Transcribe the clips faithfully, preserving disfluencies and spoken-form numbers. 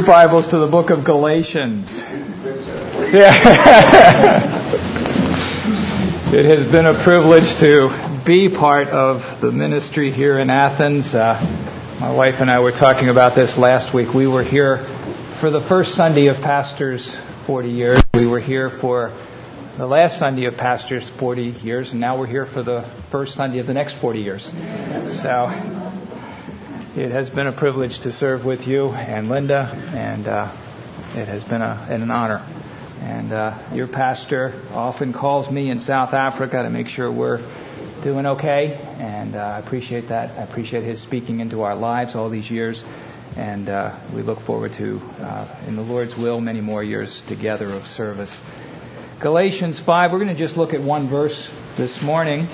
Bibles to the book of Galatians. Yeah. It has been a privilege to be part of the ministry here in Athens. Uh, my wife and I were talking about this last week. We were here for the first Sunday of Pastors forty years. We were here for the last Sunday of Pastors forty years, and now we're here for the first Sunday of the next forty years. So it has been a privilege to serve with you and Linda, and uh, it has been a, an honor. And uh, your pastor often calls me in South Africa to make sure we're doing okay, and uh, I appreciate that. I appreciate his speaking into our lives all these years, and uh, we look forward to, uh, in the Lord's will, many more years together of service. Galatians five, we're going to just look at one verse this morning,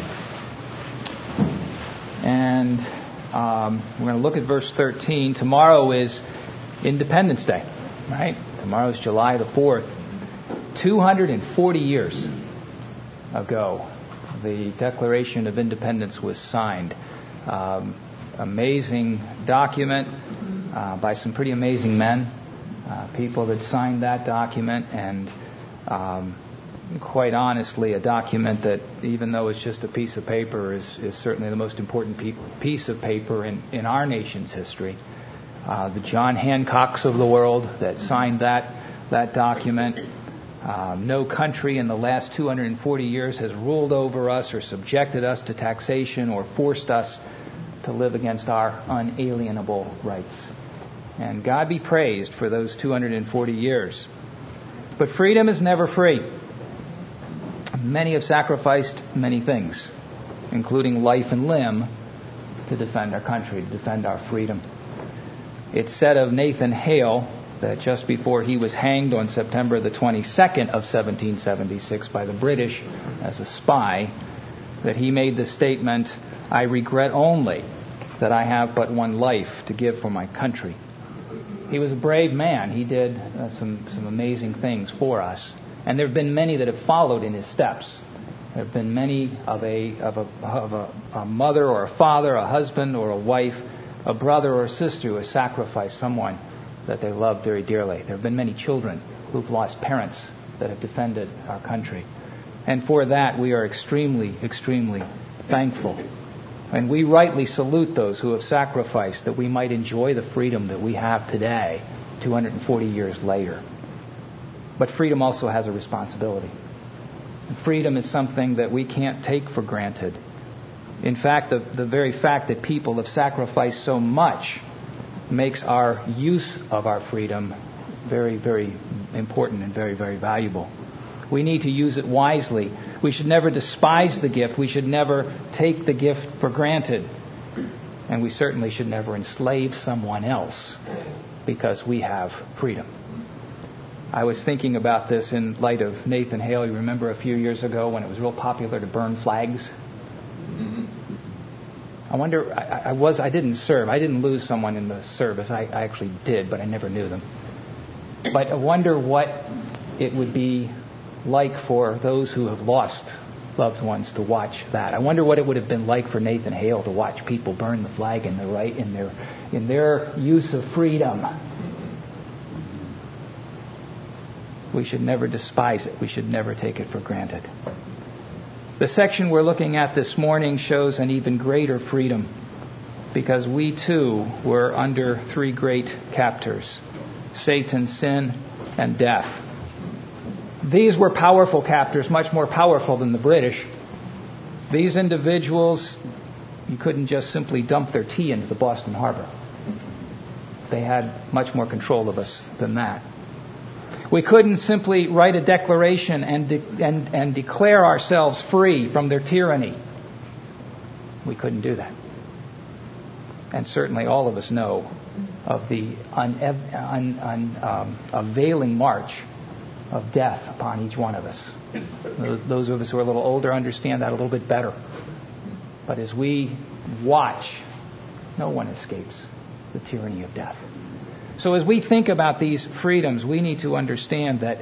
and Um, we're going to look at verse thirteen. Tomorrow is Independence Day, right? Tomorrow is July the fourth. two hundred forty years ago, the Declaration of Independence was signed. Um, amazing document uh, by some pretty amazing men, uh, people that signed that document, and um, quite honestly, a document that, even though it's just a piece of paper, is, is certainly the most important pe- piece of paper in, in our nation's history. Uh, the John Hancocks of the world that signed that that document. Uh, no country in the last two hundred forty years has ruled over us or subjected us to taxation or forced us to live against our unalienable rights. And God be praised for those two hundred forty years. But freedom is never free. Many have sacrificed many things, including life and limb, to defend our country, to defend our freedom. It's said of Nathan Hale that just before he was hanged on September the twenty-second of seventeen seventy-six by the British as a spy, that he made the statement, "I regret only that I have but one life to give for my country." He was a brave man. He did uh, some, some amazing things for us. And there have been many that have followed in his steps. There have been many of a of a of a, a mother or a father, a husband or a wife, a brother or a sister who has sacrificed someone that they loved very dearly. There have been many children who've lost parents that have defended our country. And for that, we are extremely, extremely thankful. And we rightly salute those who have sacrificed that we might enjoy the freedom that we have today, two hundred forty years later. But freedom also has a responsibility. And freedom is something that we can't take for granted. In fact, the, the very fact that people have sacrificed so much makes our use of our freedom very, very important and very, very valuable. We need to use it wisely. We should never despise the gift. We should never take the gift for granted. And we certainly should never enslave someone else because we have freedom. I was thinking about this in light of Nathan Hale. You remember a few years ago when it was real popular to burn flags? Mm-hmm. I wonder, I, I was, I didn't serve. I didn't lose someone in the service. I, I actually did, but I never knew them. But I wonder what it would be like for those who have lost loved ones to watch that. I wonder what it would have been like for Nathan Hale to watch people burn the flag in the right, in their, in their use of freedom. We should never despise it. We should never take it for granted. The section we're looking at this morning shows an even greater freedom because we too were under three great captors: Satan, sin, and death. These were powerful captors, much more powerful than the British. These individuals, you couldn't just simply dump their tea into the Boston Harbor. They had much more control of us than that. We couldn't simply write a declaration and, de- and, and declare ourselves free from their tyranny. We couldn't do that. And certainly all of us know of the unavailing un, un, um, availing march of death upon each one of us. Those of us who are a little older understand that a little bit better. But as we watch, no one escapes the tyranny of death. So as we think about these freedoms, we need to understand that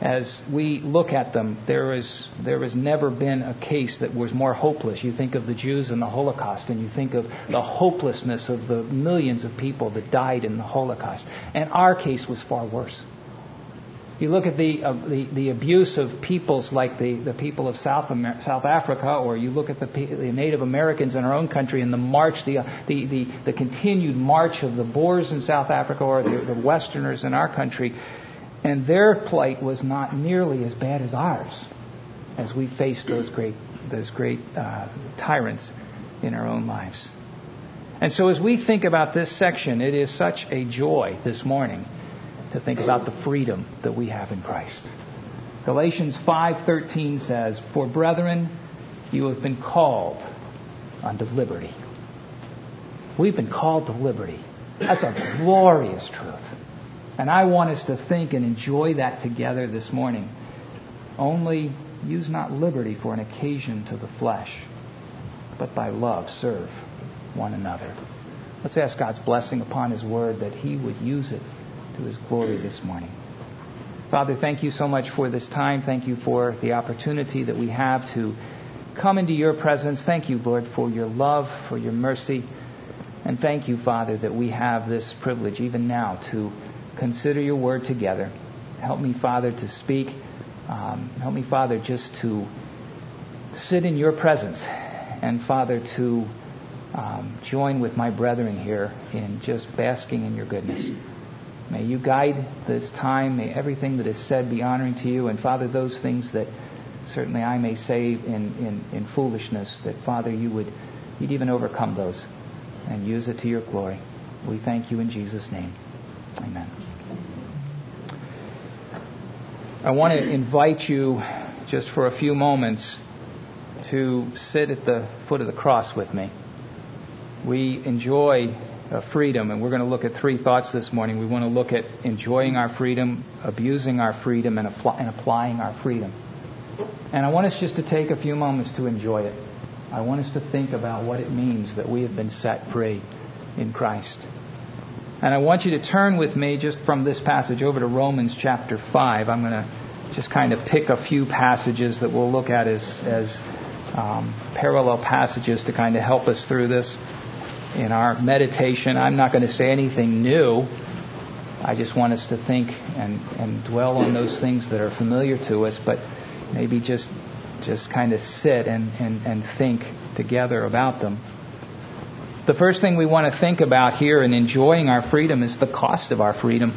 as we look at them, there is there has never been a case that was more hopeless. You think of the Jews in the Holocaust, and you think of the hopelessness of the millions of people that died in the Holocaust. And our case was far worse. You look at the uh, the, the abuse of peoples like the, the people of South Amer- South Africa, or you look at the, the Native Americans in our own country, and the march, the, uh, the the the continued march of the Boers in South Africa, or the, the Westerners in our country. And their plight was not nearly as bad as ours, as we faced those great, those great uh, tyrants in our own lives. And so, as we think about this section, it is such a joy this morning to think about the freedom that we have in Christ. Galatians five thirteen says, "For brethren, you have been called unto liberty." We've been called to liberty. That's a glorious truth. And I want us to think and enjoy that together this morning. Only use not liberty for an occasion to the flesh, but by love serve one another. Let's ask God's blessing upon His Word, that He would use it to His glory this morning. Father, thank you so much for this time. Thank you for the opportunity that we have to come into your presence. Thank you, Lord, for your love, for your mercy. And thank you, Father, that we have this privilege even now to consider your word together. Help me, Father, to speak. Um, help me, Father, just to sit in your presence. And, Father, to um, join with my brethren here in just basking in your goodness. May you guide this time. May everything that is said be honoring to you. And, Father, those things that certainly I may say in, in, in foolishness, that, Father, you would you'd even overcome those and use it to your glory. We thank you in Jesus' name. Amen. I want to invite you just for a few moments to sit at the foot of the cross with me. We enjoy uh, freedom, and we're going to look at three thoughts this morning. We want to look at enjoying our freedom, abusing our freedom, and, apply, and applying our freedom. And I want us just to take a few moments to enjoy it. I want us to think about what it means that we have been set free in Christ. And I want you to turn with me just from this passage over to Romans chapter five. I'm going to just kind of pick a few passages that we'll look at as, as um, parallel passages to kind of help us through this in our meditation. I'm not going to say anything new. I just want us to think and, and dwell on those things that are familiar to us, but maybe just just kind of sit and, and, and think together about them. The first thing we want to think about here in enjoying our freedom is the cost of our freedom.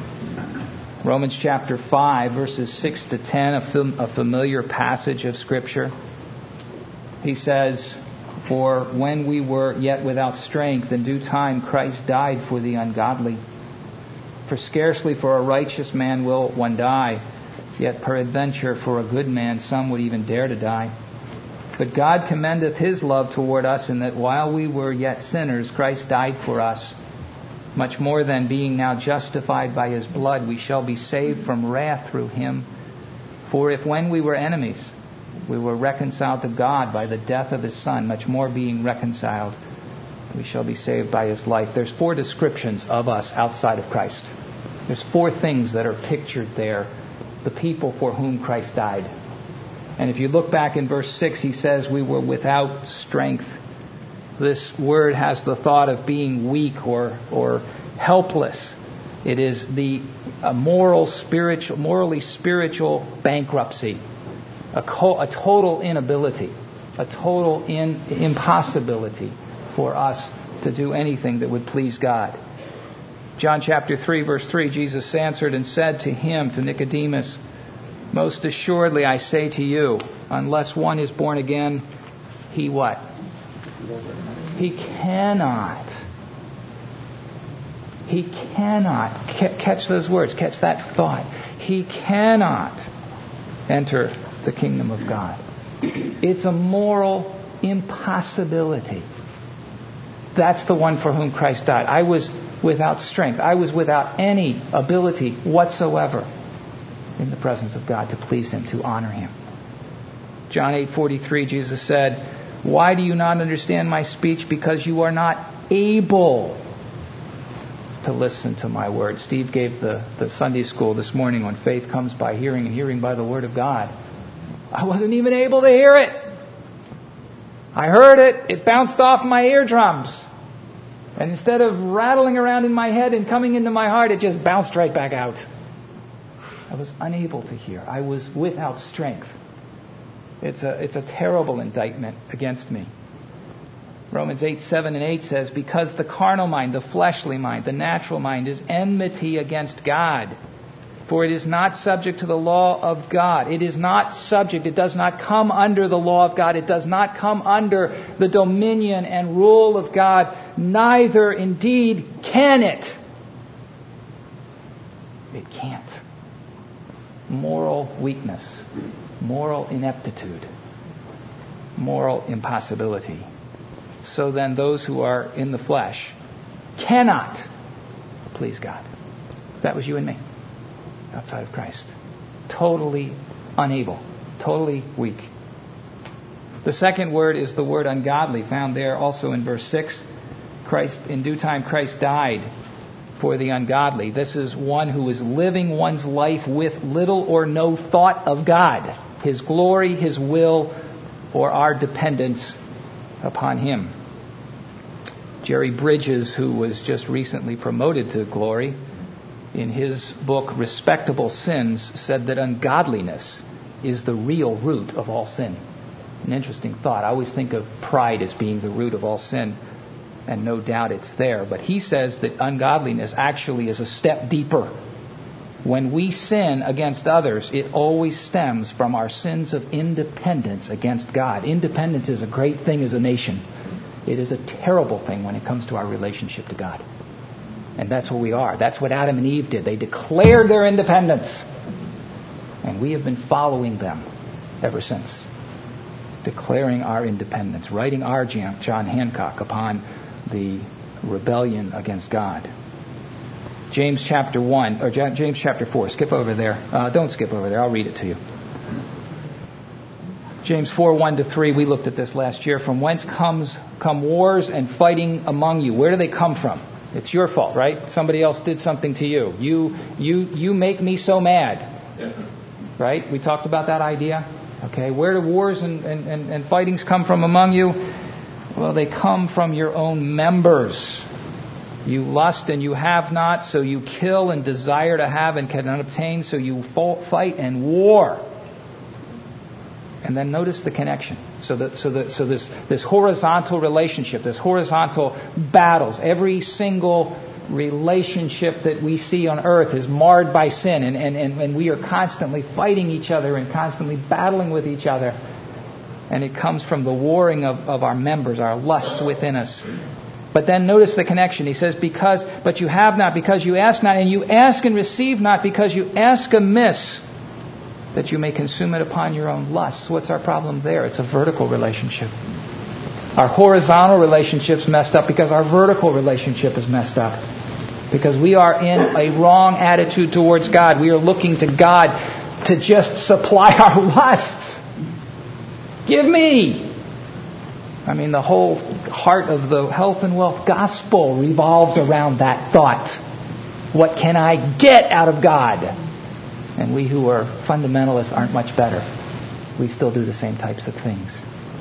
Romans chapter five, verses six to ten, a, fam- a familiar passage of Scripture. He says, "For when we were yet without strength, in due time Christ died for the ungodly. For scarcely for a righteous man will one die, yet peradventure for a good man some would even dare to die. But God commendeth His love toward us, in that while we were yet sinners, Christ died for us. Much more than being now justified by His blood, we shall be saved from wrath through Him. For if when we were enemies, we were reconciled to God by the death of His Son, much more being reconciled, we shall be saved by His life." There's four descriptions of us outside of Christ. There's four things that are pictured there. The people for whom Christ died. And if you look back in verse six, he says we were without strength. This word has the thought of being weak or or helpless. It is the a moral, spiritual, morally spiritual bankruptcy, a, co- a total inability, a total in, impossibility for us to do anything that would please God. John chapter three, verse three, Jesus answered and said to him, to Nicodemus, "Most assuredly I say to you, unless one is born again, he what? He cannot. He cannot. Catch those words. Catch that thought. He cannot enter the kingdom of God. It's a moral impossibility. That's the one for whom Christ died. I was without strength. I was without any ability whatsoever in the presence of God to please Him, to honor Him. John eight forty-three, Jesus said, "Why do you not understand my speech? Because you are not able to listen to my word. Steve gave the, the Sunday school this morning on faith comes by hearing and hearing by the word of God. I wasn't even able to hear it. I heard it. It bounced off my eardrums. And instead of rattling around in my head and coming into my heart, it just bounced right back out. I was unable to hear. I was without strength. It's a, it's a terrible indictment against me. Romans eight, seven and eight says, because the carnal mind, the fleshly mind, the natural mind is enmity against God. For it is not subject to the law of God. It is not subject. It does not come under the law of God. It does not come under the dominion and rule of God. Neither indeed can it. It can't. Moral weakness, moral ineptitude, moral impossibility. So then those who are in the flesh cannot please God. That was you and me. Outside of Christ. Totally unable. Totally weak. The second word is the word ungodly, found there also in verse six. Christ, in due time, Christ died for the ungodly. This is one who is living one's life with little or no thought of God, His glory, His will, or our dependence upon Him. Jerry Bridges, who was just recently promoted to glory, in his book, Respectable Sins, said that ungodliness is the real root of all sin. An interesting thought. I always think of pride as being the root of all sin, and no doubt it's there. But he says that ungodliness actually is a step deeper. When we sin against others, it always stems from our sins of independence against God. Independence is a great thing as a nation. It is a terrible thing when it comes to our relationship to God. And that's what we are. That's what Adam and Eve did. They declared their independence. And we have been following them ever since. Declaring our independence. Writing our John Hancock upon the rebellion against God. James chapter one, or James chapter four. Skip over there. Uh, don't skip over there. I'll read it to you. James four, one to three. We looked at this last year. From whence comes come wars and fighting among you? Where do they come from? It's your fault, right? Somebody else did something to you. You you you make me so mad. Yeah. Right? We talked about that idea. Okay, where do wars and, and, and, and fightings come from among you? Well, they come from your own members. You lust and you have not, so you kill and desire to have and cannot obtain, so you fight and war. And then notice the connection. So that so that so this this horizontal relationship, this horizontal battles, every single relationship that we see on earth is marred by sin, and, and, and, and we are constantly fighting each other and constantly battling with each other. And it comes from the warring of, of our members, our lusts within us. But then notice the connection. He says, because, but you have not because you ask not, and you ask and receive not because you ask amiss, that you may consume it upon your own lusts. What's our problem there? It's a vertical relationship. Our horizontal relationship's messed up because our vertical relationship is messed up. Because we are in a wrong attitude towards God. We are looking to God to just supply our lusts. Give me! I mean, the whole heart of the health and wealth gospel revolves around that thought. What can I get out of God? And we who are fundamentalists aren't much better. We still do the same types of things.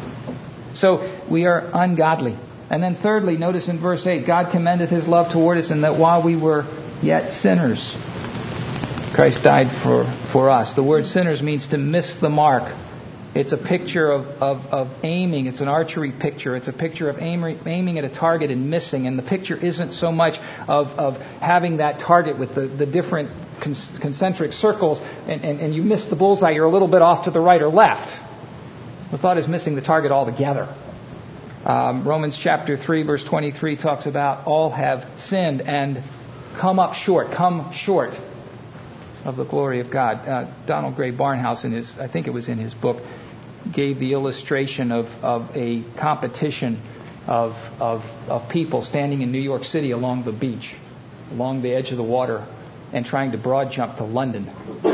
So we are ungodly. And then thirdly, notice in verse eight, God commendeth His love toward us in that while we were yet sinners, Christ died for, for us. The word sinners means to miss the mark. It's a picture of, of, of aiming. It's an archery picture. It's a picture of aiming, aiming at a target and missing. And the picture isn't so much of, of having that target with the, the different concentric circles and, and, and you miss the bullseye, you're a little bit off to the right or left. The thought is missing the target altogether. Um, Romans chapter three verse twenty-three talks about all have sinned and come up short, come short of the glory of God. Uh, Donald Gray Barnhouse, in his, I think it was in his book, gave the illustration of, of a competition of, of, of people standing in New York City along the beach, along the edge of the water, and trying to broad jump to London.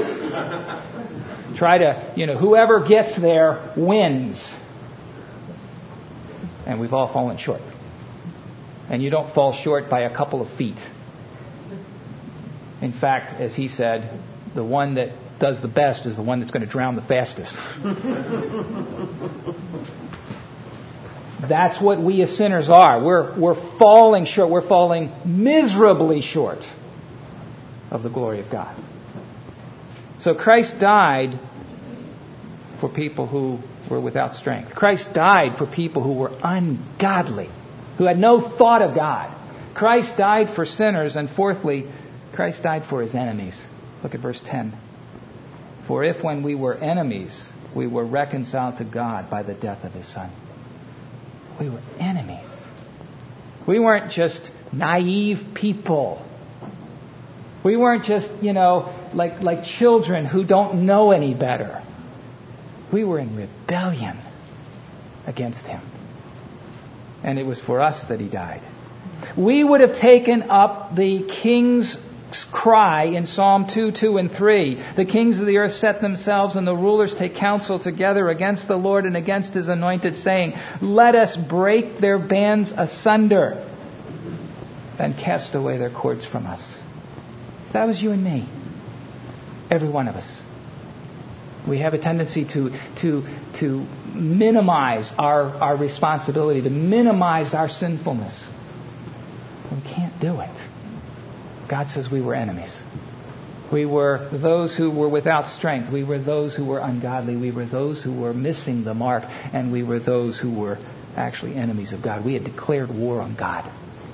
Try to, you know, whoever gets there wins. And we've all fallen short. And you don't fall short by a couple of feet. In fact, as he said, the one that does the best is the one that's going to drown the fastest. That's what we as sinners are. We're, we're falling short. We're falling miserably short of the glory of God. So Christ died for people who were without strength. Christ died for people who were ungodly, who had no thought of God. Christ died for sinners, and fourthly, Christ died for his enemies. Look at verse ten. For if when we were enemies, we were reconciled to God by the death of his Son. We were enemies. We weren't just naive people. We weren't just, you know, like, like children who don't know any better. We were in rebellion against him. And it was for us that he died. We would have taken up the king's cry in Psalm two, two, and three. The kings of the earth set themselves, and the rulers take counsel together against the Lord and against his anointed, saying, let us break their bands asunder and cast away their cords from us. That was you and me. Every one of us. We have a tendency to to to minimize our, our responsibility, to minimize our sinfulness. We can't do it. God says we were enemies. We were those who were without strength. We were those who were ungodly. We were those who were missing the mark. And we were those who were actually enemies of God. We had declared war on God.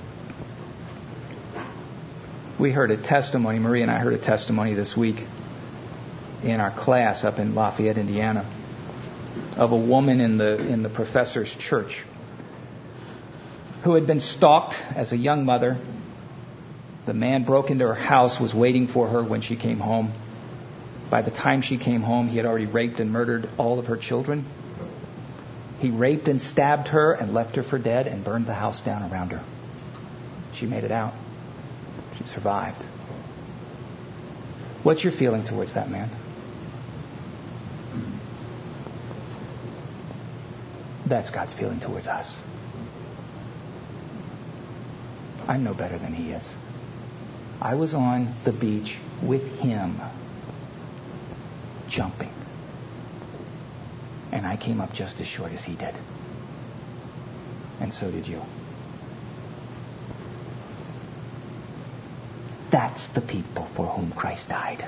We heard a testimony, Marie and I heard a testimony this week in our class up in Lafayette, Indiana, of a woman in the in the professor's church who had been stalked as a young mother. The man broke into her house, was waiting for her when she came home. By the time she came home, he had already raped and murdered all of her children. He raped and stabbed her and left her for dead and burned the house down around her. She made it out. She survived. What's your feeling towards that man? That's God's feeling towards us. I'm no better than he is. I was on the beach with him, jumping. And I came up just as short as he did. And so did you. That's the people for whom Christ died.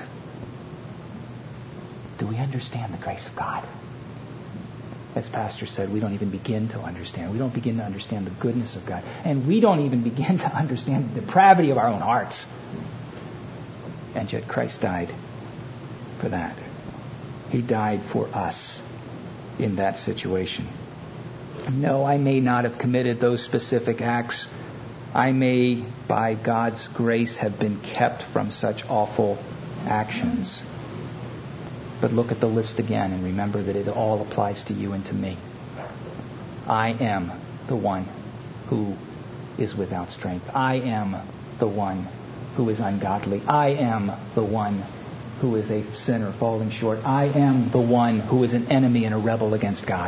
Do we understand the grace of God? As Pastor said, we don't even begin to understand. We don't begin to understand the goodness of God. And we don't even begin to understand the depravity of our own hearts. And yet Christ died for that. He died for us in that situation. No, I may not have committed those specific acts. I may, by God's grace, have been kept from such awful actions. But look at the list again and remember that it all applies to you and to me. I am the one who is without strength. I am the one who is ungodly. I am the one who is a sinner falling short. I am the one who is an enemy and a rebel against God.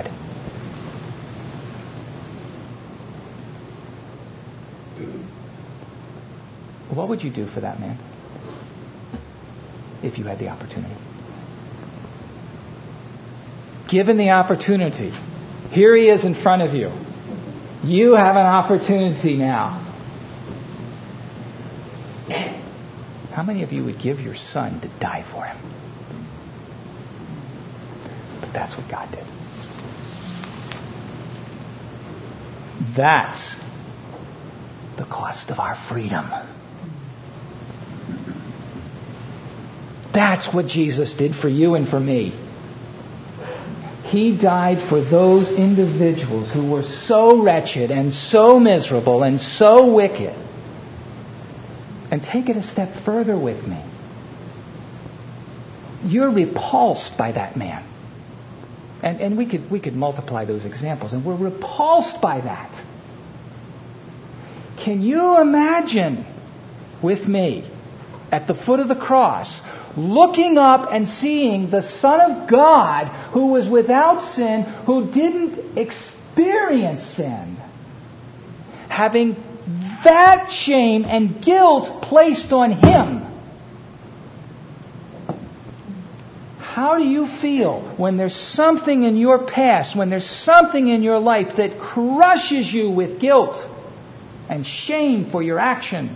What would you do for that man if you had the opportunity? Given the opportunity, here he is in front of you. You have an opportunity now. How many of you would give your son to die for him? But that's what God did. That's the cost of our freedom. That's what Jesus did for you and for me. He died for those individuals who were so wretched and so miserable and so wicked. And take it a step further with me. You're repulsed by that man. And, and we could we could multiply those examples. And we're repulsed by that. Can you imagine with me at the foot of the cross looking up and seeing the Son of God who was without sin, who didn't experience sin, having that shame and guilt placed on him How do you feel when there's something in your past, when there's something in your life that crushes you with guilt and shame for your action?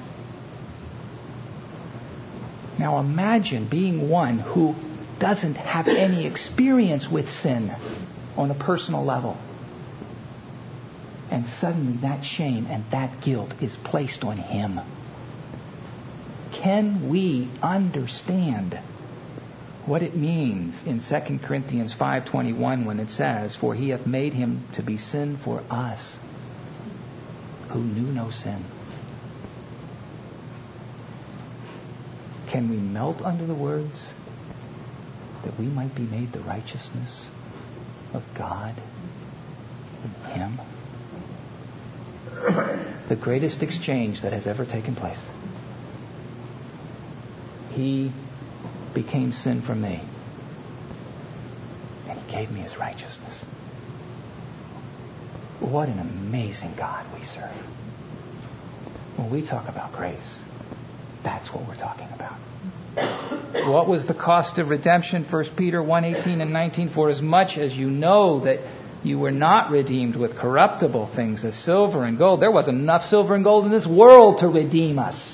Now imagine being one who doesn't have any experience with sin on a personal level. And suddenly that shame and that guilt is placed on him. Can we understand what it means in Second Corinthians five twenty-one when it says, "For he hath made him to be sin for us, who knew no sin"? Can we melt under the words that we might be made the righteousness of God in him? The greatest exchange that has ever taken place. He became sin for me, and he gave me his righteousness. What an amazing God we serve. When we talk about grace, that's what we're talking about. What was the cost of redemption? First Peter one eighteen and nineteen. For as much as you know that you were not redeemed with corruptible things as silver and gold. There wasn't enough silver and gold in this world to redeem us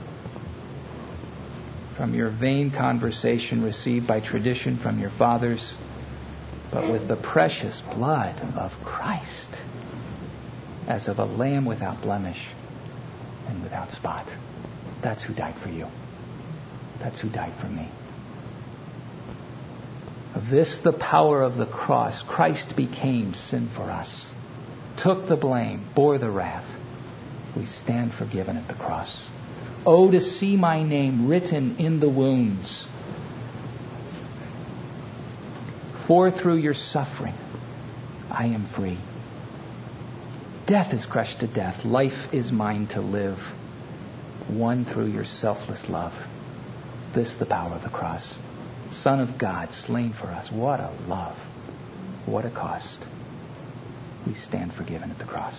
from your vain conversation received by tradition from your fathers, but with the precious blood of Christ, as of a lamb without blemish and without spot. That's who died for you. That's who died for me. Of this, the power of the cross. Christ became sin for us, took the blame, bore the wrath. We stand forgiven at the cross. Oh, to see my name written in the wounds. For through your suffering, I am free. Death is crushed to death. Life is mine to live. Won through your selfless love. This the power of the cross. Son of God, slain for us. What a love. What a cost. We stand forgiven at the cross.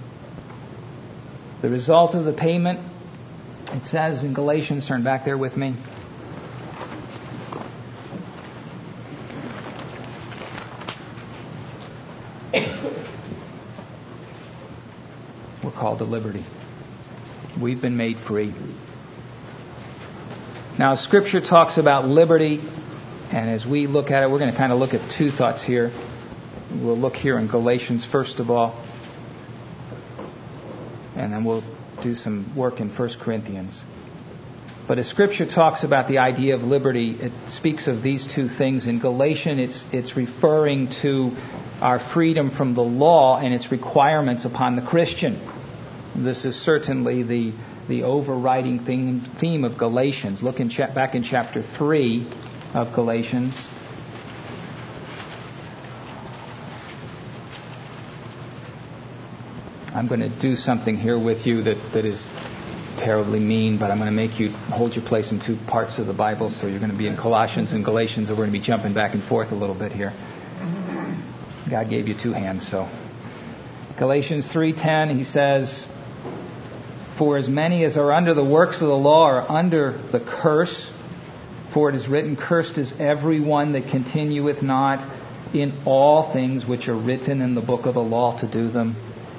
The result of the payment, it says in Galatians, turn back there with me. We're called to liberty. We've been made free. Now, Scripture talks about liberty, and as we look at it, we're going to kind of look at two thoughts here. We'll look here in Galatians first of all, and then we'll do some work in First Corinthians. But as Scripture talks about the idea of liberty, it speaks of these two things. In Galatians, it's, it's referring to our freedom from the law and its requirements upon the Christian. This is certainly the the overriding theme, theme of Galatians. Look in cha- back in chapter three of Galatians. I'm going to do something here with you that, that is terribly mean, but I'm going to make you hold your place in two parts of the Bible. So you're going to be in Colossians and Galatians, and we're going to be jumping back and forth a little bit here. God gave you two hands, so. Galatians three ten, he says, for as many as are under the works of the law are under the curse. For it is written, cursed is everyone that continueth not in all things which are written in the book of the law to do them.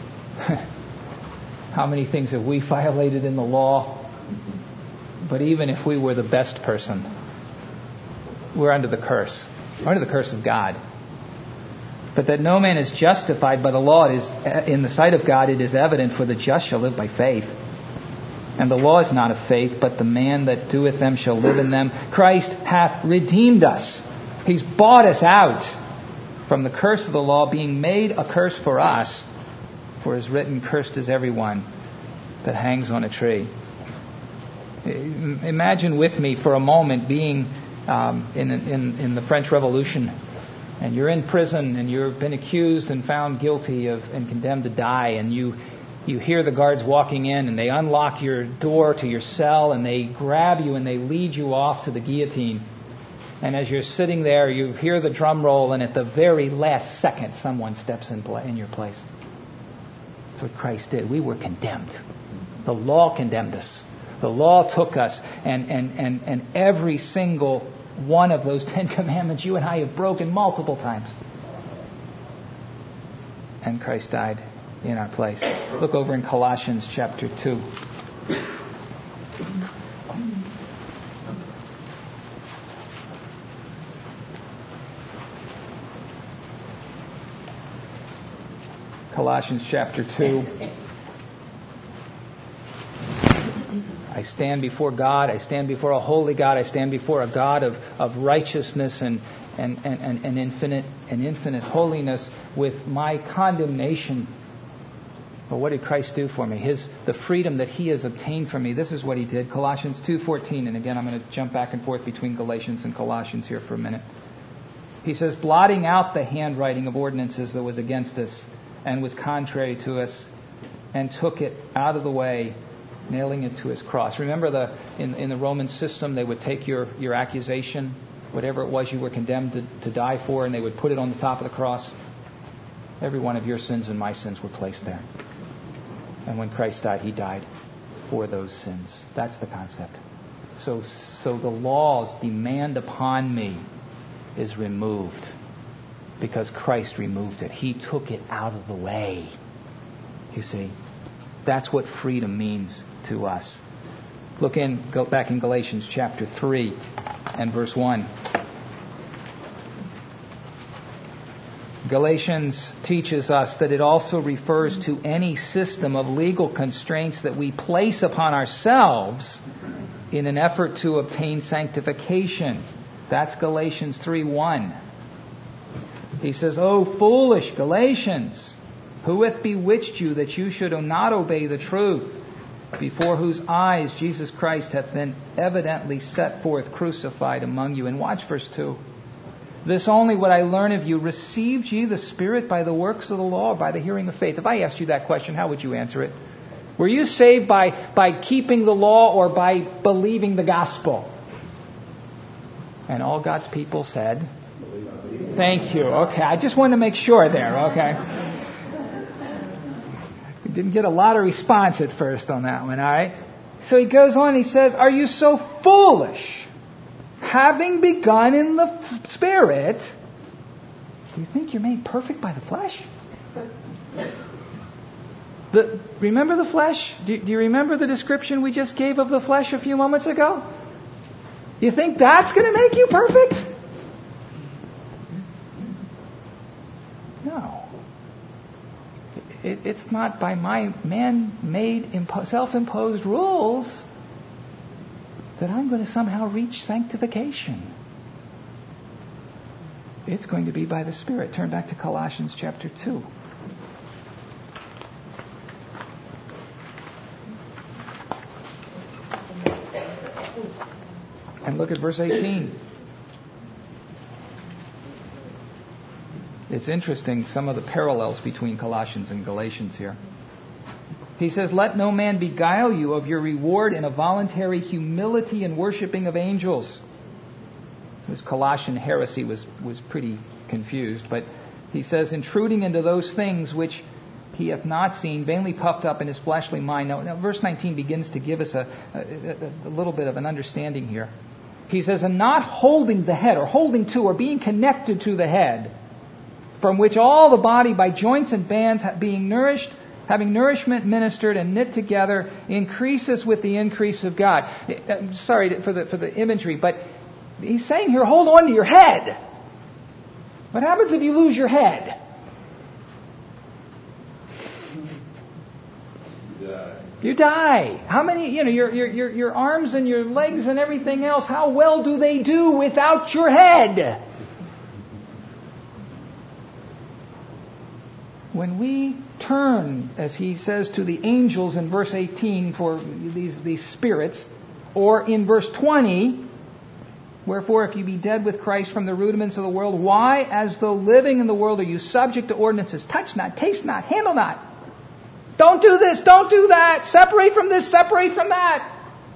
How many things have we violated in the law? But even if we were the best person, we're under the curse. We're under the curse of God. But that no man is justified by the law, it is in the sight of God, it is evident, for the just shall live by faith. And the law is not of faith, but the man that doeth them shall live in them. Christ hath redeemed us. He's bought us out from the curse of the law, being made a curse for us. For it is written, cursed is everyone that hangs on a tree. Imagine with me for a moment being um, in, in, in the French Revolution, and you're in prison, and you've been accused and found guilty of and condemned to die, and you You hear the guards walking in, and they unlock your door to your cell, and they grab you and they lead you off to the guillotine. And as you're sitting there, you hear the drum roll, and at the very last second, someone steps in, in your place. That's what Christ did. We were condemned. The law condemned us. The law took us, and, and, and, and every single one of those Ten Commandments you and I have broken multiple times. And Christ died in our place. Look over in Colossians chapter two. Colossians chapter two. I stand before God, I stand before a holy God, I stand before a God of, of righteousness and, and, and, and infinite and infinite holiness with my condemnation. But what did Christ do for me? His the freedom that He has obtained for me. This is what He did. Colossians two fourteen. And again, I'm going to jump back and forth between Galatians and Colossians here for a minute. He says, blotting out the handwriting of ordinances that was against us and was contrary to us, and took it out of the way, nailing it to His cross. Remember the in, in the Roman system, they would take your, your accusation, whatever it was you were condemned to, to die for, and they would put it on the top of the cross. Every one of your sins and my sins were placed there. And when Christ died, He died for those sins. That's the concept. So, so the law's demand upon me is removed because Christ removed it. He took it out of the way. You see, that's what freedom means to us. Look in, go back in Galatians chapter three and verse one. Galatians teaches us that it also refers to any system of legal constraints that we place upon ourselves in an effort to obtain sanctification. That's Galatians three one. He says, "O foolish Galatians, who hath bewitched you that you should not obey the truth, before whose eyes Jesus Christ hath been evidently set forth crucified among you?" And watch verse two. "This only would I learn of you, received ye the Spirit by the works of the law, or by the hearing of faith?" If I asked you that question, how would you answer it? Were you saved by, by keeping the law or by believing the gospel? And all God's people said, thank you. Okay, I just wanted to make sure there, okay? We didn't get a lot of response at first on that one, all right? So he goes on, he says, "Are you so foolish? Having begun in the Spirit, do you think you're made perfect by the flesh?" The, remember the flesh? Do, do you remember the description we just gave of the flesh a few moments ago? You think that's going to make you perfect? No. It, it's not by my man-made, impo- self-imposed rules that I'm going to somehow reach sanctification. It's going to be by the Spirit. Turn back to Colossians chapter two. And look at verse eighteen. It's interesting, some of the parallels between Colossians and Galatians here. He says, "Let no man beguile you of your reward in a voluntary humility and worshiping of angels." This Colossian heresy was, was pretty confused, but he says, "Intruding into those things which he hath not seen, vainly puffed up in his fleshly mind." Now, now verse nineteen begins to give us a, a, a little bit of an understanding here. He says, "And not holding the head," or holding to, or being connected to the head, "from which all the body by joints and bands being nourished, having nourishment ministered and knit together, increases with the increase of God." I'm sorry for the for the imagery, but he's saying here, hold on to your head. What happens if you lose your head? You die. You die. How many, you know, your your your your arms and your legs and everything else, how well do they do without your head? When we turn, as he says, to the angels in verse eighteen for these, these spirits, or in verse twenty, "Wherefore, if you be dead with Christ from the rudiments of the world, why, as though living in the world, are you subject to ordinances? Touch not, taste not, handle not. Don't do this, don't do that. Separate from this, separate from that."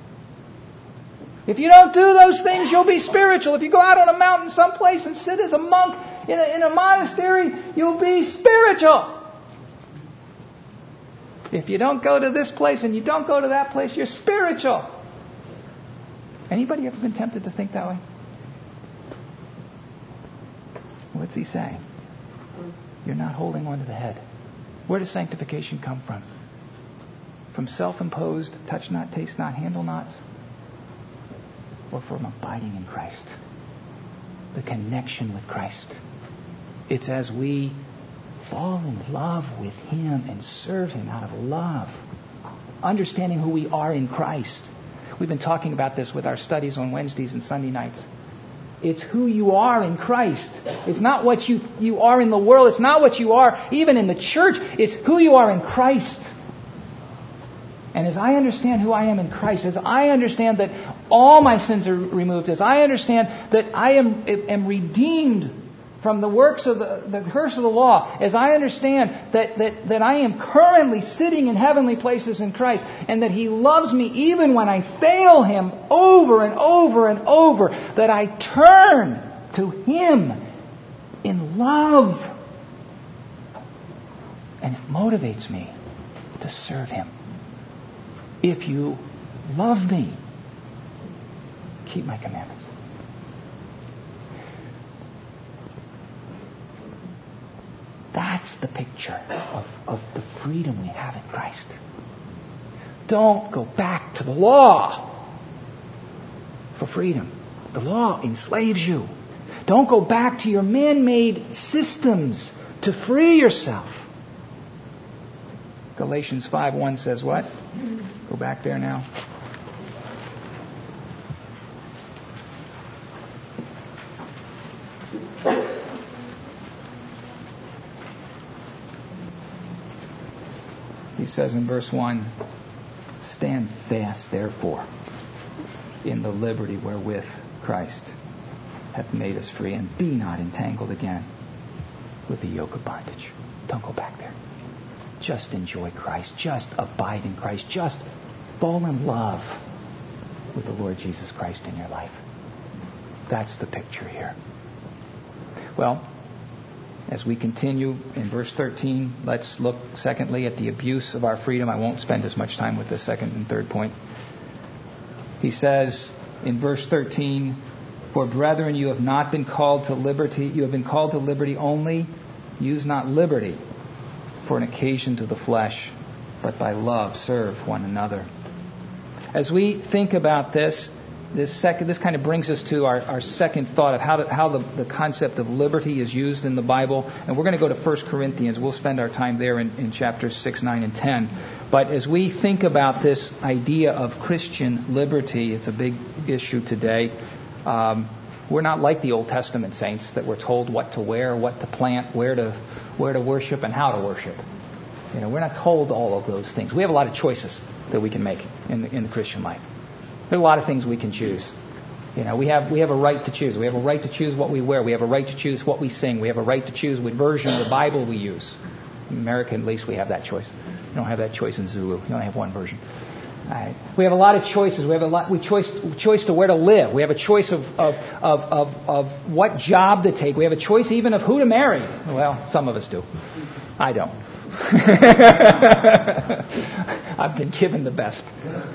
If you don't do those things, you'll be spiritual. If you go out on a mountain someplace and sit as a monk in a, in a monastery, you'll be spiritual. If you don't go to this place and you don't go to that place, you're spiritual. Anybody ever been tempted to think that way? What's he saying? You're not holding on to the head. Where does sanctification come from? From self-imposed touch not, taste not, handle nots? Or from abiding in Christ? The connection with Christ. It's as we fall in love with Him and serve Him out of love, understanding who we are in Christ. We've been talking about this with our studies on Wednesdays and Sunday nights. It's who you are in Christ. It's not what you, you are in the world. It's not what you are even in the church. It's who you are in Christ. And as I understand who I am in Christ, as I understand that all my sins are removed, as I understand that I am, am redeemed from the works of the, the curse of the law, as I understand that, that, that I am currently sitting in heavenly places in Christ, and that He loves me even when I fail Him over and over and over, that I turn to Him in love. And it motivates me to serve Him. If you love me, keep my commandments. That's the picture of, of the freedom we have in Christ. Don't go back to the law for freedom. The law enslaves you. Don't go back to your man-made systems to free yourself. Galatians five one says what? Go back there now. He says in verse one, stand fast, therefore, in the liberty wherewith Christ hath made us free, and be not entangled again with the yoke of bondage. Don't go back there. Just enjoy Christ. Just abide in Christ. Just fall in love with the Lord Jesus Christ in your life. That's the picture here. Well, as we continue in verse thirteen, let's look secondly at the abuse of our freedom. I won't spend as much time with the second and third point. He says in verse thirteen, for brethren, you have not been called to liberty. You have been called to liberty only. Use not liberty for an occasion to the flesh, but by love serve one another. As we think about this, this second, this kind of brings us to our, our second thought of how to, how the, the concept of liberty is used in the Bible. And we're going to go to First Corinthians. We'll spend our time there in, in chapters six, nine, and ten. But as we think about this idea of Christian liberty, it's a big issue today. Um, we're not like the Old Testament saints that were told what to wear, what to plant, where to where to worship, and how to worship. You know, we're not told all of those things. We have a lot of choices that we can make in the, in the Christian life. There are a lot of things we can choose. You know, we have we have a right to choose. We have a right to choose what we wear. We have a right to choose what we sing. We have a right to choose what version of the Bible we use. In America, at least, we have that choice. You don't have that choice in Zulu. You only have one version. All right. We have a lot of choices. We have a lot. We choice choice to where to live. We have a choice of of, of of of what job to take. We have a choice even of who to marry. Well, some of us do. I don't. I've been given the best.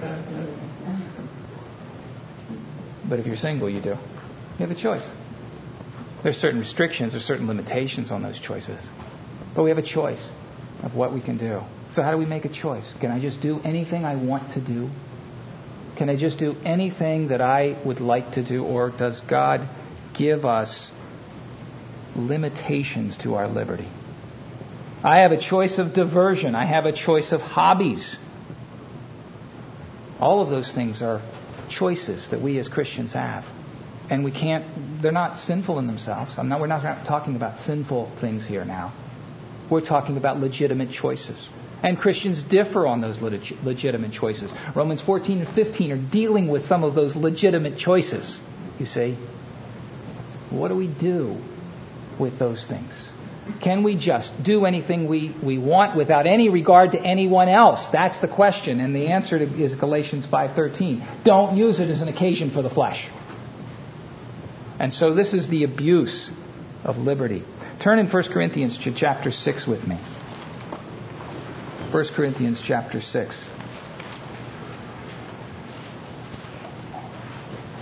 But if you're single, you do. You have a choice. There's certain restrictions, there's certain limitations on those choices. But we have a choice of what we can do. So how do we make a choice? Can I just do anything I want to do? Can I just do anything that I would like to do? Or does God give us limitations to our liberty? I have a choice of diversion. I have a choice of hobbies. All of those things are choices that we as Christians have. And we can't, they're not sinful in themselves. I'm not, we're not talking about sinful things here now. We're talking about legitimate choices. And Christians differ on those leg- legitimate choices. Romans fourteen and fifteen are dealing with some of those legitimate choices. You see? What do we do with those things? Can we just do anything we, we want without any regard to anyone else? That's the question. And the answer to, is Galatians five thirteen. Don't use it as an occasion for the flesh. And so this is the abuse of liberty. Turn in First Corinthians to chapter six with me. First Corinthians chapter six.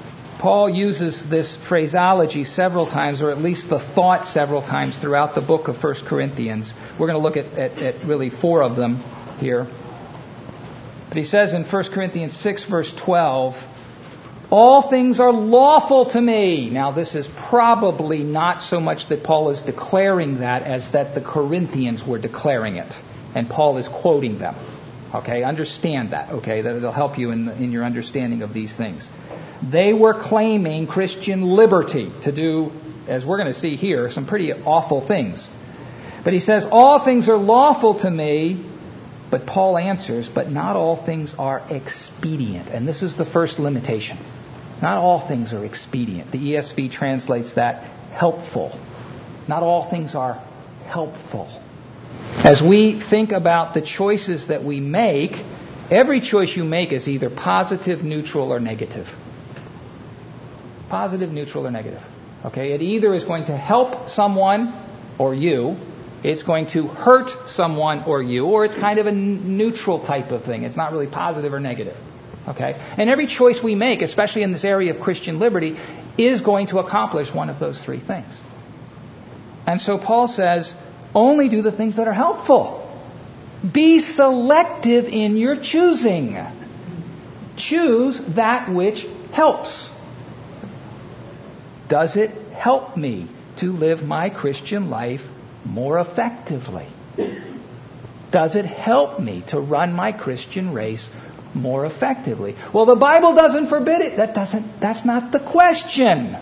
Paul uses this phraseology several times, or at least the thought several times throughout the book of First Corinthians. We're going to look at, at, at really four of them here. But he says in First Corinthians six, verse twelve, all things are lawful to me. Now, this is probably not so much that Paul is declaring that as that the Corinthians were declaring it. And Paul is quoting them. Okay, understand that. Okay, that it'll help you in, in your understanding of these things. They were claiming Christian liberty to do, as we're going to see here, some pretty awful things. But he says, all things are lawful to me. But Paul answers, but not all things are expedient. And this is the first limitation. Not all things are expedient. The E S V translates that helpful. Not all things are helpful. As we think about the choices that we make, every choice you make is either positive, neutral, or negative. Positive, neutral, or negative. Okay? It either is going to help someone or you, it's going to hurt someone or you, or it's kind of a neutral type of thing. It's not really positive or negative. Okay? And every choice we make, especially in this area of Christian liberty, is going to accomplish one of those three things. And so Paul says, only do the things that are helpful. Be selective in your choosing. Choose that which helps. Does it help me to live my Christian life more effectively? Does it help me to run my Christian race more effectively? Well, the Bible doesn't forbid it. That doesn't, that's not the question.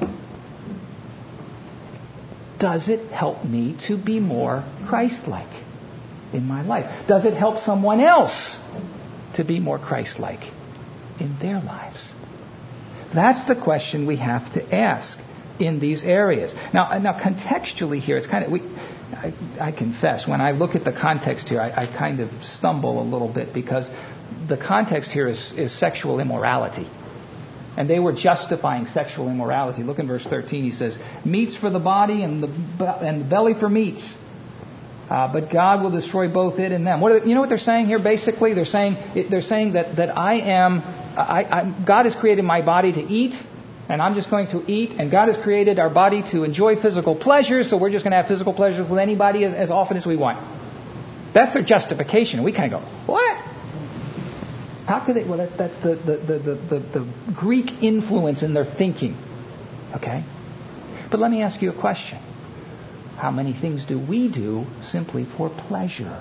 Does it help me to be more Christ-like in my life? Does it help someone else to be more Christ-like in their lives? That's the question we have to ask in these areas. Now, now contextually here, it's kind of, we, I, I confess, when I look at the context here, I, I kind of stumble a little bit because the context here is, is sexual immorality. And they were justifying sexual immorality. Look in verse thirteen. He says, meats for the body and the and the belly for meats. Uh, but God will destroy both it and them. What are, you know what they're saying here? Basically, they're saying they're saying that that I am I, I God has created my body to eat, and I'm just going to eat. And God has created our body to enjoy physical pleasures, so we're just going to have physical pleasures with anybody as, as often as we want. That's their justification. And we kind of go, what? How could they? Well, that, that's the, the, the, the, the, the Greek influence in their thinking. Okay? But let me ask you a question. How many things do we do simply for pleasure?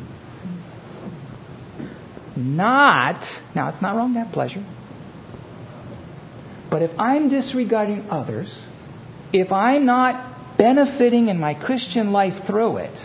Not, now it's not wrong to have pleasure. But if I'm disregarding others, if I'm not benefiting in my Christian life through it,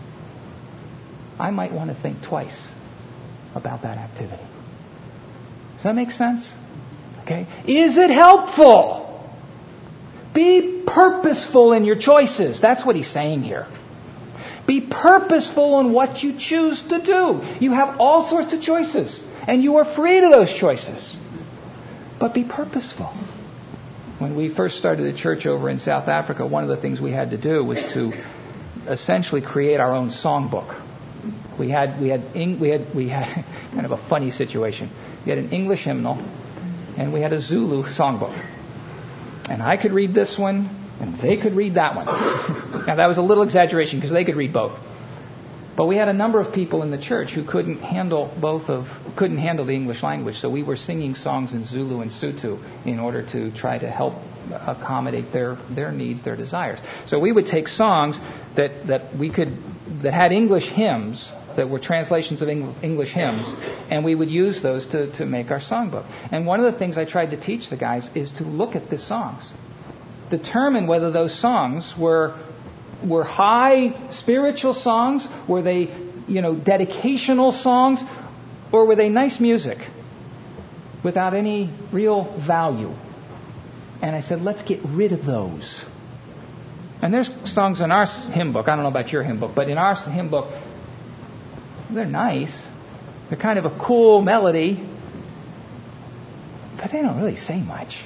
I might want to think twice about that activity. Does that make sense? Okay. Is it helpful? Be purposeful in your choices. That's what he's saying here. Be purposeful in what you choose to do. You have all sorts of choices, and you are free to those choices. But be purposeful. When we first started the church over in South Africa, one of the things we had to do was to essentially create our own songbook. We had we had we had we had kind of a funny situation. We had an English hymnal, and we had a Zulu songbook. And I could read this one, and they could read that one. Now, that was a little exaggeration, because they could read both. But we had a number of people in the church who couldn't handle both of, couldn't handle the English language. So we were singing songs in Zulu and Sotho in order to try to help accommodate their, their needs, their desires. So we would take songs that, that we could, that had English hymns, that were translations of English hymns, and we would use those to, to make our songbook. And one of the things I tried to teach the guys is to look at the songs. Determine whether those songs were were high spiritual songs, were they, you know, dedicational songs, or were they nice music without any real value. And I said, let's get rid of those. And there's songs in our hymn book, I don't know about your hymn book, but in our hymn book, they're nice. They're kind of a cool melody. But they don't really say much.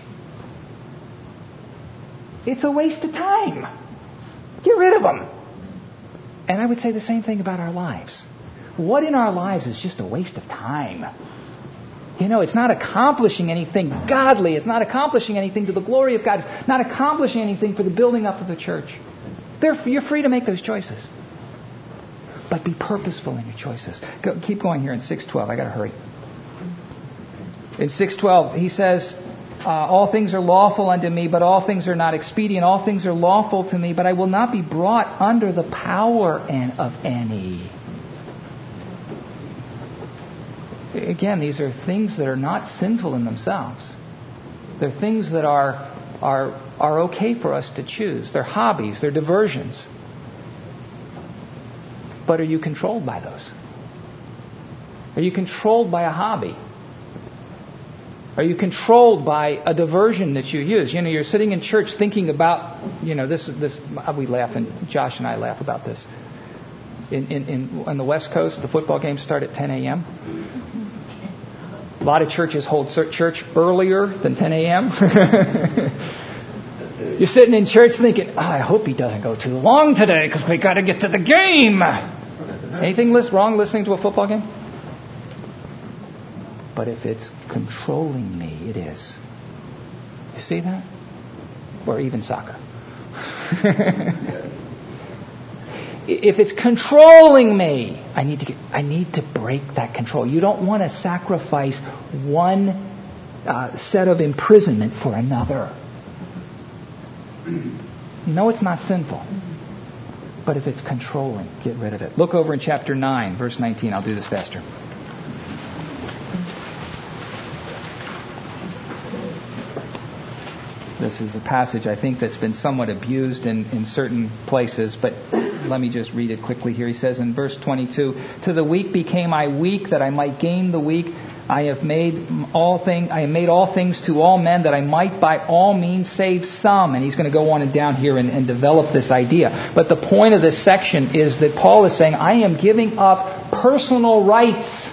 It's a waste of time. Get rid of them. And I would say the same thing about our lives. What in our lives is just a waste of time? You know, it's not accomplishing anything godly. It's not accomplishing anything to the glory of God. It's not accomplishing anything for the building up of the church. They're, you're free to make those choices. But be purposeful in your choices. Go, keep going here in six twelve. I got to hurry. In six twelve, he says, uh, all things are lawful unto me, but all things are not expedient. All things are lawful to me, but I will not be brought under the power of any. Again, these are things that are not sinful in themselves. They're things that are, are, are okay for us to choose. They're hobbies. They're diversions. But are you controlled by those? Are you controlled by a hobby? Are you controlled by a diversion that you use? You know, you're sitting in church thinking about, you know, this, this, we laugh, and Josh and I laugh about this. In, in, in, on the West Coast, the football games start at ten a.m. A lot of churches hold church earlier than ten a.m. You're sitting in church thinking, oh, I hope he doesn't go too long today because we got to get to the game. Anything wrong listening to a football game? But if it's controlling me, it is. You see that? Or even soccer. If it's controlling me, I need to get, I need to break that control. You don't want to sacrifice one uh, set of imprisonment for another. No, it's not sinful. But if it's controlling, get rid of it. Look over in chapter nine, verse nineteen. I'll do this faster. This is a passage, I think, that's been somewhat abused in, in certain places, but let me just read it quickly here. He says in verse twenty-two, to the weak became I weak, that I might gain the weak. I have made all things, I have made all things to all men, that I might by all means save some. And he's going to go on and down here and, and develop this idea. But the point of this section is that Paul is saying, I am giving up personal rights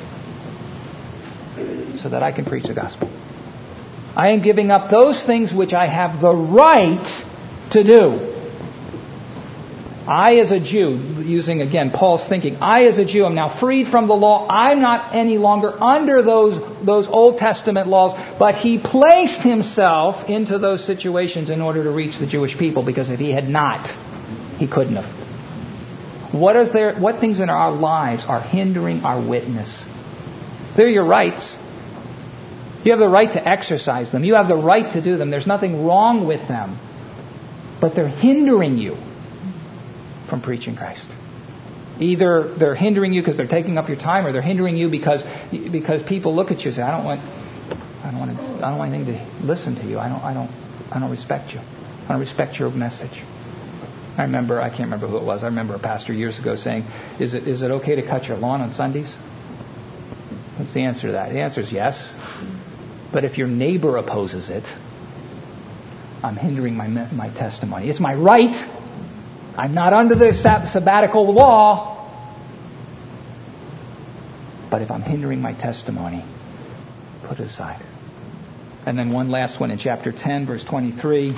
so that I can preach the gospel. I am giving up those things which I have the right to do. I as a Jew, using again Paul's thinking, I as a Jew am now freed from the law. I'm not any longer under those, those Old Testament laws, but he placed himself into those situations in order to reach the Jewish people, because if he had not, he couldn't have. What is there, what things in our lives are hindering our witness? They're your rights. You have the right to exercise them. You have the right to do them. There's nothing wrong with them. But they're hindering you from preaching Christ. Either they're hindering you because they're taking up your time, or they're hindering you because because people look at you and say, I don't want I don't want to, I don't want anything to listen to you. I don't I don't I don't respect you. I don't respect your message. I remember I can't remember who it was. I remember a pastor years ago saying, Is it is it okay to cut your lawn on Sundays? What's the answer to that? The answer is yes. But if your neighbor opposes it, I'm hindering my my testimony. It's my right. I'm not under the sabbatical law. But if I'm hindering my testimony, put it aside. And then one last one in chapter ten, verse twenty-three.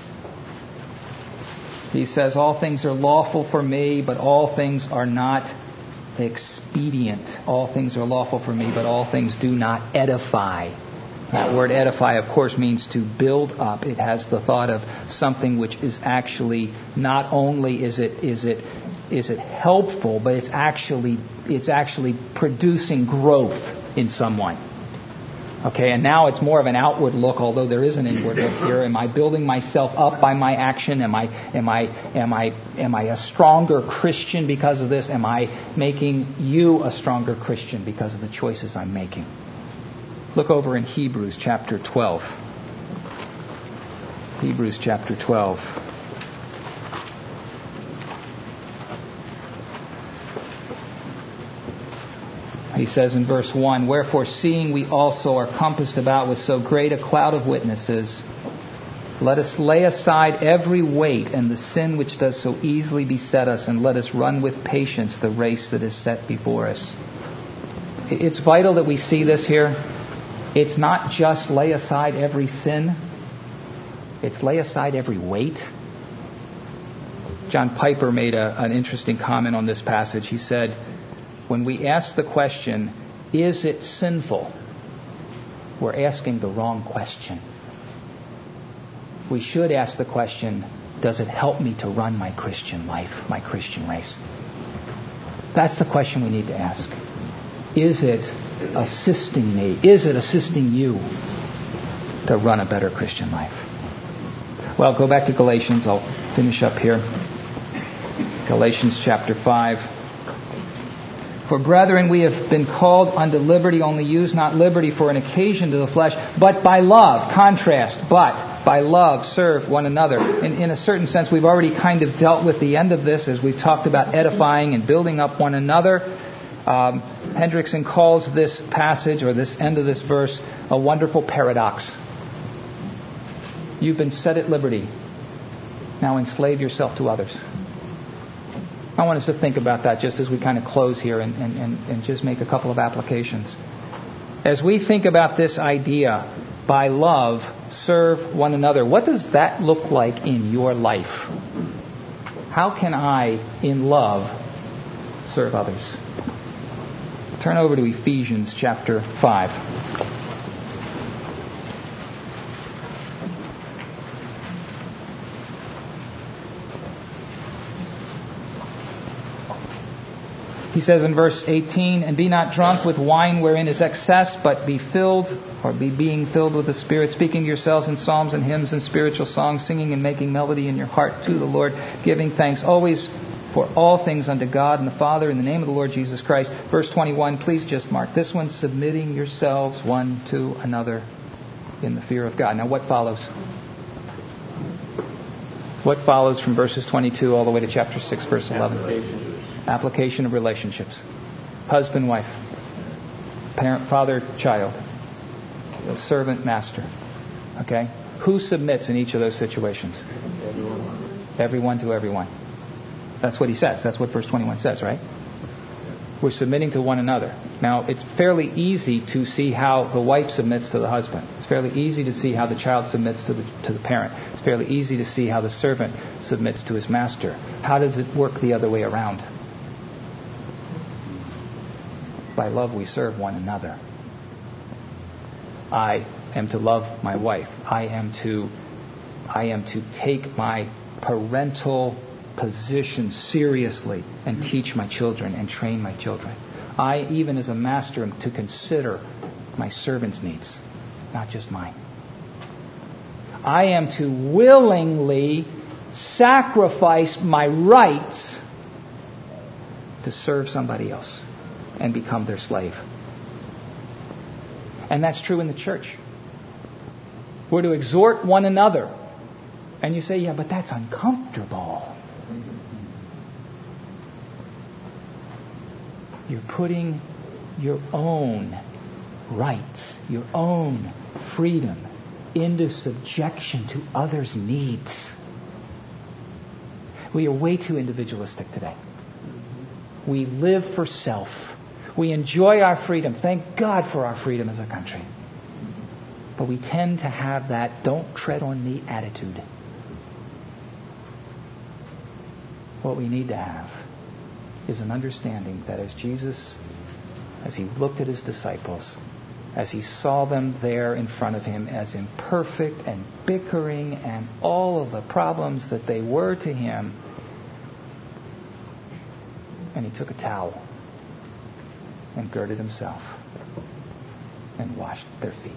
He says, all things are lawful for me, but all things are not expedient. All things are lawful for me, but all things do not edify. That word edify, of course, means to build up. It has the thought of something which is actually, not only is it is it is it helpful, but it's actually it's actually producing growth in someone. Okay, and now it's more of an outward look, although there is an inward look here. Am I building myself up by my action? Am I am I am I am I a stronger Christian because of this? Am I making you a stronger Christian because of the choices I'm making? Look over in Hebrews chapter twelve. Hebrews chapter twelve. He says in verse one, wherefore seeing we also are compassed about with so great a cloud of witnesses, let us lay aside every weight and the sin which does so easily beset us, and let us run with patience the race that is set before us. It's vital that we see this here. It's not just lay aside every sin. It's lay aside every weight. John Piper made a, an interesting comment on this passage. He said, when we ask the question, is it sinful? we're asking the wrong question. We should ask the question, does it help me to run my Christian life, my Christian race? That's the question we need to ask. Is it assisting me? Is it assisting you to run a better Christian life? Well, go back to Galatians. I'll finish up here. Galatians chapter five. For brethren, we have been called unto liberty, only use not liberty for an occasion to the flesh, but by love, contrast, but by love serve one another. In, in a certain sense, we've already kind of dealt with the end of this as we talked about edifying and building up one another. Um, Hendrickson calls this passage, or this end of this verse, a wonderful paradox. You've been set at liberty. Now enslave yourself to others. I want us to think about that just as we kind of close here and, and, and, and just make a couple of applications. As we think about this idea, by love, serve one another, what does that look like in your life? How can I, in love, serve others? Turn over to Ephesians chapter five. He says in verse eighteen, and be not drunk with wine wherein is excess, but be filled, or be being filled with the Spirit, speaking to yourselves in psalms and hymns and spiritual songs, singing and making melody in your heart to the Lord, giving thanks always for all things unto God and the Father in the name of the Lord Jesus Christ. Verse twenty-one, please just mark this one, submitting yourselves one to another in the fear of God. Now what follows? What follows from verses twenty-two all the way to chapter six, verse eleven? Application, Application of relationships. Husband, wife. Parent, father, child. Servant, master. Okay? Who submits in each of those situations? Everyone. Everyone to everyone. That's what he says. That's what verse twenty-one says, right? We're submitting to one another. Now, it's fairly easy to see how the wife submits to the husband. It's fairly easy to see how the child submits to the to the parent. It's fairly easy to see how the servant submits to his master. How does it work the other way around? By love we serve one another. I am to love my wife. I am to I am to take my parental position seriously and teach my children and train my children. I, even as a master, am to consider my servants' needs, not just mine. I am to willingly sacrifice my rights to serve somebody else and become their slave. And that's true in the church. We're to exhort one another. And you say, yeah, but that's uncomfortable. You're putting your own rights, your own freedom into subjection to others' needs. We are way too individualistic today. We live for self. We enjoy our freedom. Thank God for our freedom as a country. But we tend to have that don't tread on me attitude. What we need to have is an understanding that as Jesus, as he looked at his disciples, as he saw them there in front of him as imperfect and bickering and all of the problems that they were to him, and he took a towel and girded himself and washed their feet.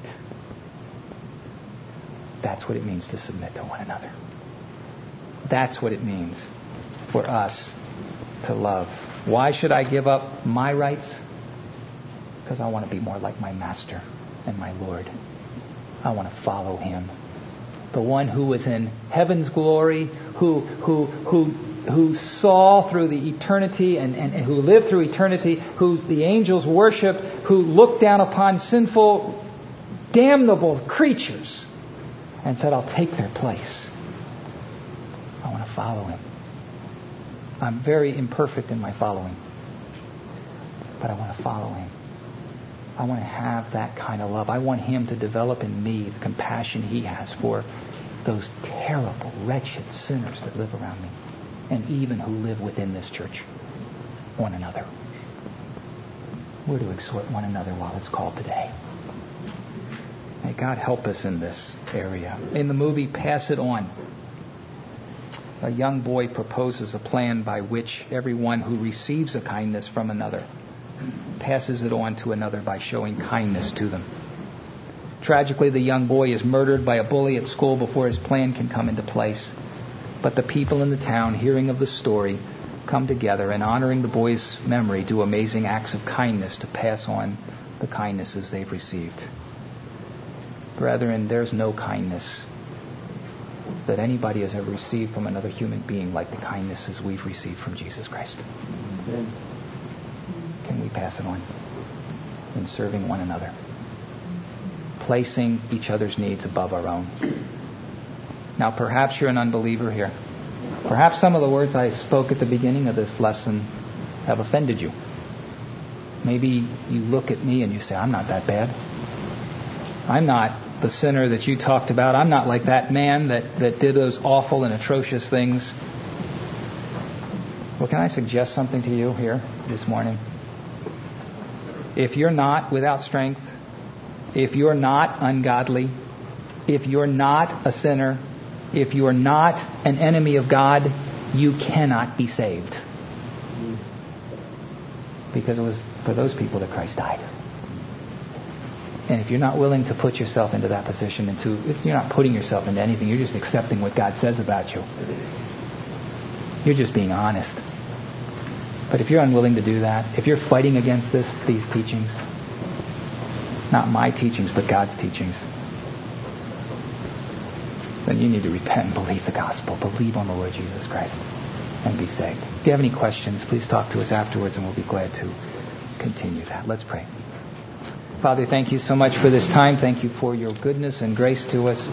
That's what it means to submit to one another. That's what it means for us to love. Why should I give up my rights? Because I want to be more like my master and my Lord. I want to follow him. The one who was in heaven's glory, who who who who saw through the eternity and, and, and who lived through eternity, who the angels worshiped, who looked down upon sinful, damnable creatures and said, I'll take their place. I want to follow him. I'm very imperfect in my following, but I want to follow him. I want to have that kind of love. I want him to develop in me the compassion he has for those terrible, wretched sinners that live around me, and even who live within this church, one another. We're to exhort one another while it's called today. God help us in this area. In the movie Pass It On, a young boy proposes a plan by which everyone who receives a kindness from another passes it on to another by showing kindness to them. Tragically, the young boy is murdered by a bully at school before his plan can come into place. But the people in the town, hearing of the story, come together and, honoring the boy's memory, do amazing acts of kindness to pass on the kindnesses they've received. Brethren, there's no kindness that anybody has ever received from another human being like the kindnesses we've received from Jesus Christ. Amen. Can we pass it on in serving one another, placing each other's needs above our own? Now, perhaps you're an unbeliever here. Perhaps some of the words I spoke at the beginning of this lesson have offended you. Maybe you look at me and you say, I'm not that bad. I'm not the sinner that you talked about. I'm not like that man that, that did those awful and atrocious things. Well, can I suggest something to you here this morning? If you're not without strength, if you're not ungodly, if you're not a sinner, if you're not an enemy of God, you cannot be saved. Because it was for those people that Christ died. And if you're not willing to put yourself into that position, into you're not putting yourself into anything, you're just accepting what God says about you. You're just being honest. But if you're unwilling to do that, if you're fighting against this, these teachings, not my teachings, but God's teachings, then you need to repent and believe the gospel. Believe on the Lord Jesus Christ and be saved. If you have any questions, please talk to us afterwards and we'll be glad to continue that. Let's pray. Father, thank you so much for this time. Thank you for your goodness and grace to us.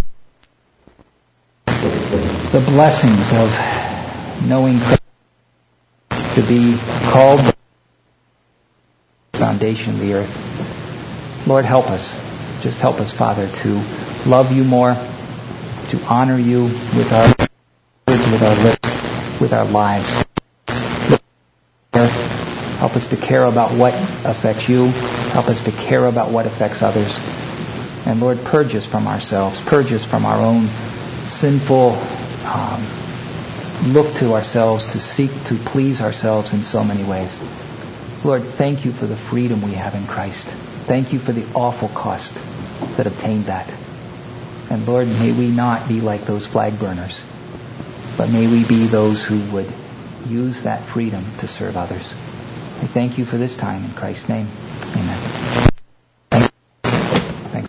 The blessings of knowing Christ, to be called the foundation of the earth. Lord, help us. Just help us, Father, to love you more, to honor you with our words, with our lips, with our lives. Help us to care about what affects you. Help us to care about what affects others. And Lord, purge us from ourselves. Purge us from our own sinful um, look to ourselves, to seek to please ourselves in so many ways. Lord, thank you for the freedom we have in Christ. Thank you for the awful cost that obtained that. And Lord, may we not be like those flag burners, but may we be those who would use that freedom to serve others. I thank you for this time in Christ's name. Amen.